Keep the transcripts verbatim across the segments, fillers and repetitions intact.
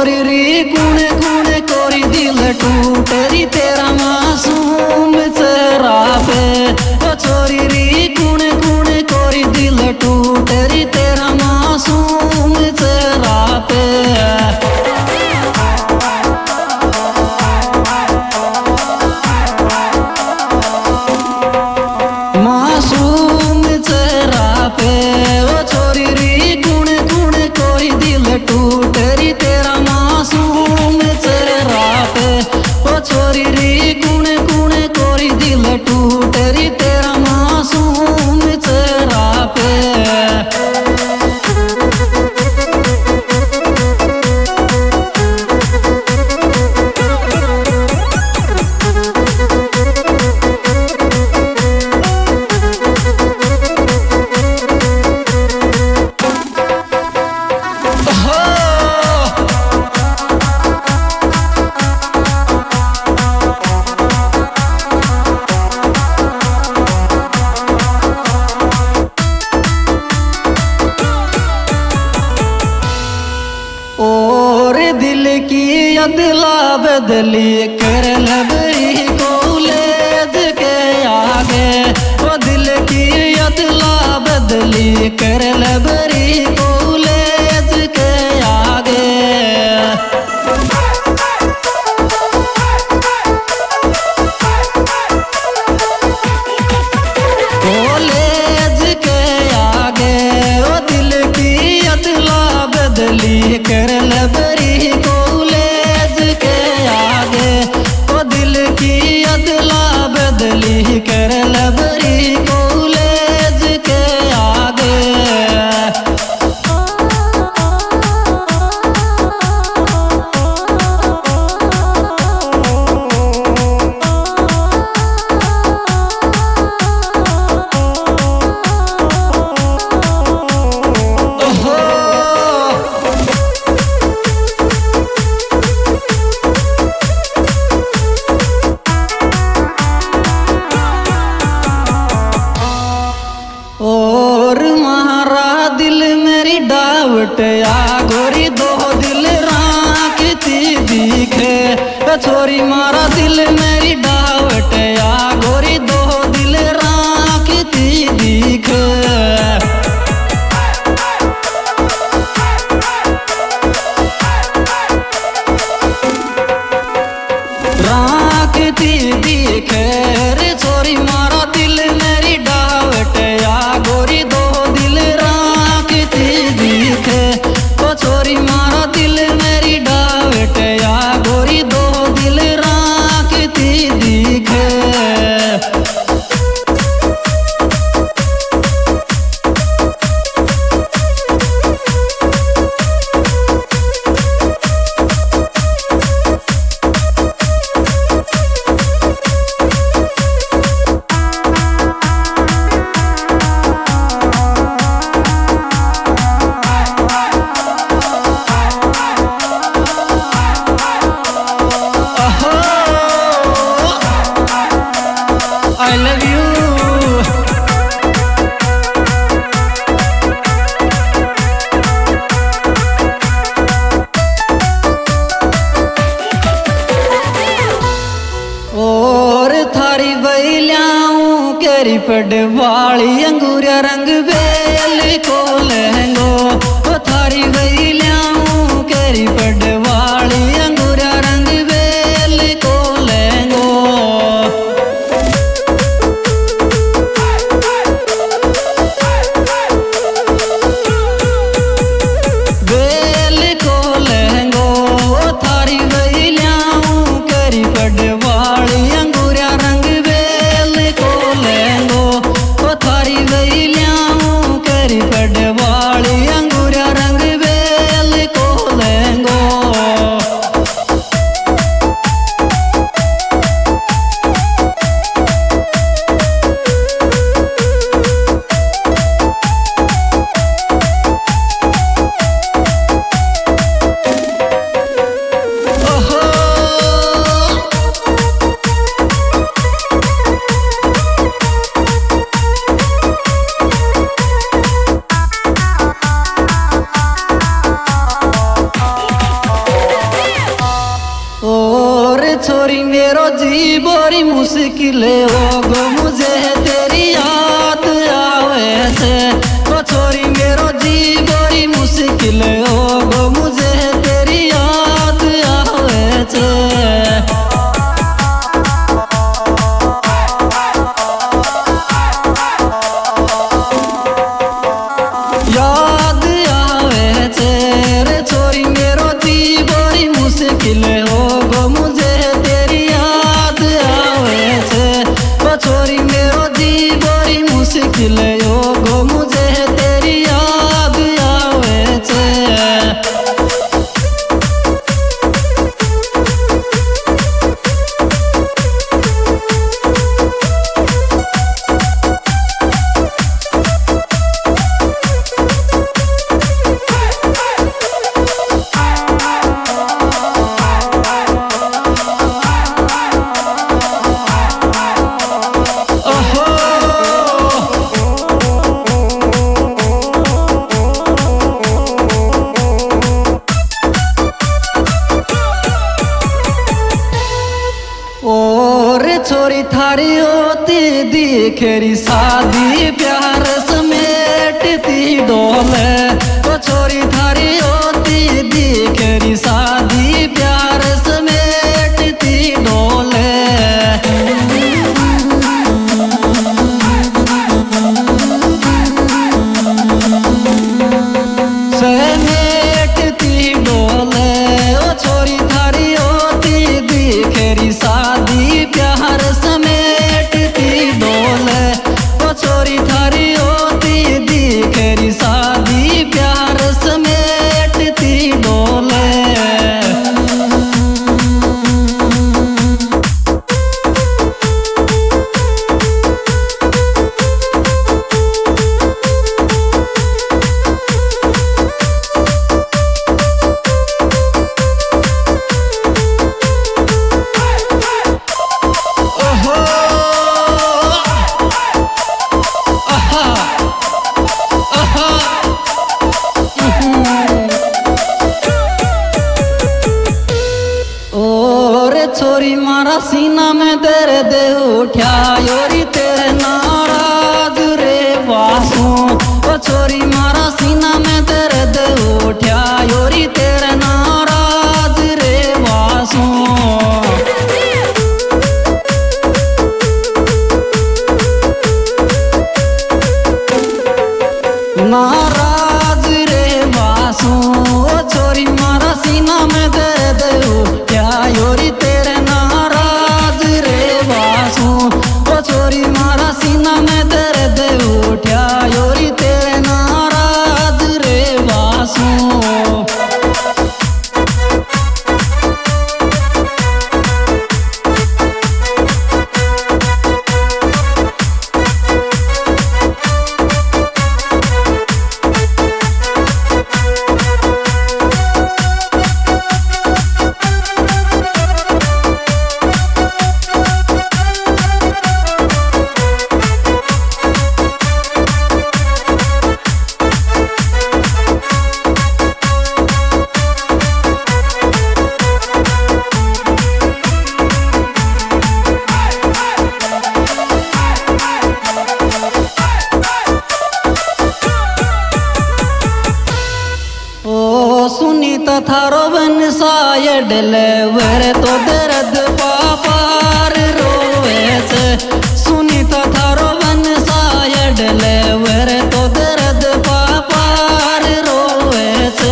छोरी री कुणे कुणे कोरी दिल टूटरी तेरा मासूम चेहरा पे। ओ छोरी री कुणे कुणे कोरी दिल टूटरी तेरा मासूम चेहरा पे। मासूम चेहरा पे ओ छोरी री कुणे कुणे कोरी दिल टूटरी तेरा मासूम चेहरा पे। ओ छोरी री कुणे कुणे कोरी दिल टूटरी तेरा मासूम चेहरा पे। दिल की अदला बदली कर लबई कॉलेज के आगे। ओ दिल की अदला बदली कर लबई कॉलेज के आगे। कॉलेज के आगे ओ दिल की अदला बदली कर लबई कॉलेज के आगे। ओ दिल की अदला बदली कर लबई कॉलेज के आगे। और महारा दिल मेरी डावट आ गोरी दो दिल राखती दिखे। छोरी मारा दिल मेरी डावट आ गोरी दो दिल राखती दिखे। राखती दिखे रे छोरी मारा दिल मेरी डावट आ गोरी दो दिल राखती दिखे। ओ छोरी मारा दिल मेरी डावट आ गोरी दो दिल राखती दिखे। I love you। और थारी बैलियाऊं केरी पडवाली अंगूरिया रंग बेल को लहंगो। ओ थारी बैलियाऊं केरी पडवाली अंगूरिया रंग बेल को लहंगो। बेल को लहंगो ओ थारी बैलियाऊं केरी पडवाली अंगूरिया रंग बेल को लहंगो। ओ थारी बैलियाऊं छोरी मेरो जी बड़ी मुश्किल हो गो मुझे तेरी याद आवे छे। ओ छोरी मेरो जी बड़ी मुश्किल हो गो मुझे तेरी याद आवे छे। याद आवे छे रे छोरी मेरो जी बड़ी मुश्किल हो गो मुझे तेरी याद आवे छे। ओ छोरी मेरो जी बड़ी मुश्किल हो गो मुझे तेरी याद आवे छे। और छोरी थारी होती दिखेरी शादी प्यार समेटती डोले। ओ छोरी थारी होती दिखेरी शादी प्यार समेटती डोले। समेटती डोले ओ छोरी थारी होती दिखेरी शादी प्यार समेटती डोले। ओ छोरी थारी होती दिखेरी शादी प्यार समेटती डोले। छोरी मारा सीना में दर्द उठा योरी तेरे नाराज रे वासू। ओ छोरी मारा सीना में दर्द उठा योरी तेरे नाराज रे वासू। नाराज रे वासू ओ छोरी मारा सीना में दर्द उठा योरी तेरे नाराज रे वासू। ओ छोरी मारा सीना में दर्द उठा योरी तेरे नाराज रे वासू। सुनीता थारो बन सायड लेवर तो दर्द पापार रोवे छे। सुनीता थारो बन सायड लेवर तो दर्द पापार रोवे छे।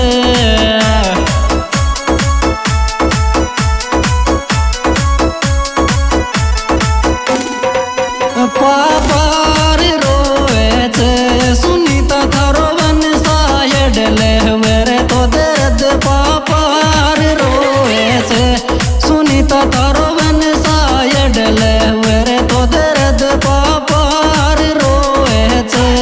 पापार रोवे छे सुनीता थारो बन सायड लेवर तो दर्द पापार रोवे छे। सुनीता थारो बन सायड लेवर तो दर्द पापार रोवे छे।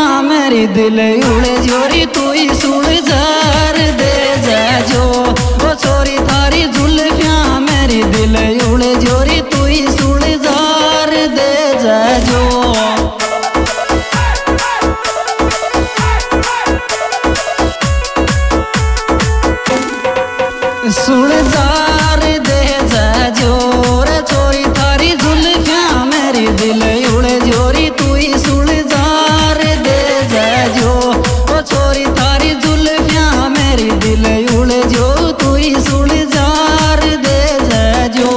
मेरी दिल उड़े जोरी तू ही सुल जार दे जाजो ओ छोरी थारी जुल्फियां मेरी दिल उड़े जोरी तू ही सुल जार दे जाजो सुन जार दे जाजो रे छोरी थारी जुल्फियां मेरी दिल उड़े जोरी तू ही सुन जार दे जाजो ओ छोरी थारी जुल्फियां मेरी दिल उड़े जो तू ही सुन जार दे जाजो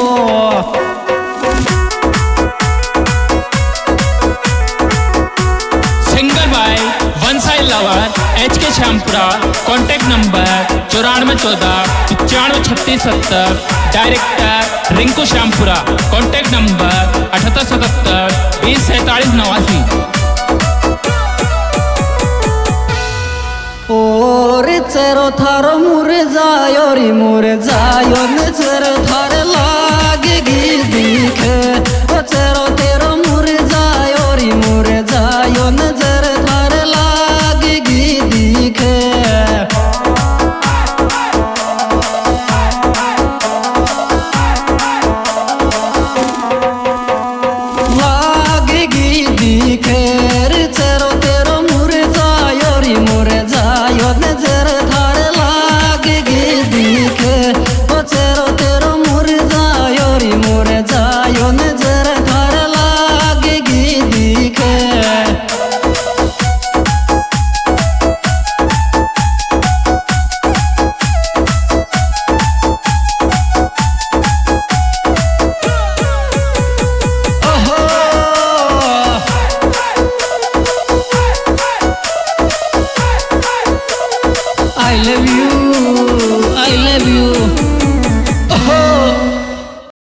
singer by one side lover H K Shyampura. Contact number चौरानवे चौदह पचानवे छत्तीस सत्तर। Director Rinku Shyampura. Contact number अठहत्तर सतहत्तर बीस सैंतालीस नवासी। और चेरो थारो मुर जायो री मुर जायो न चेरो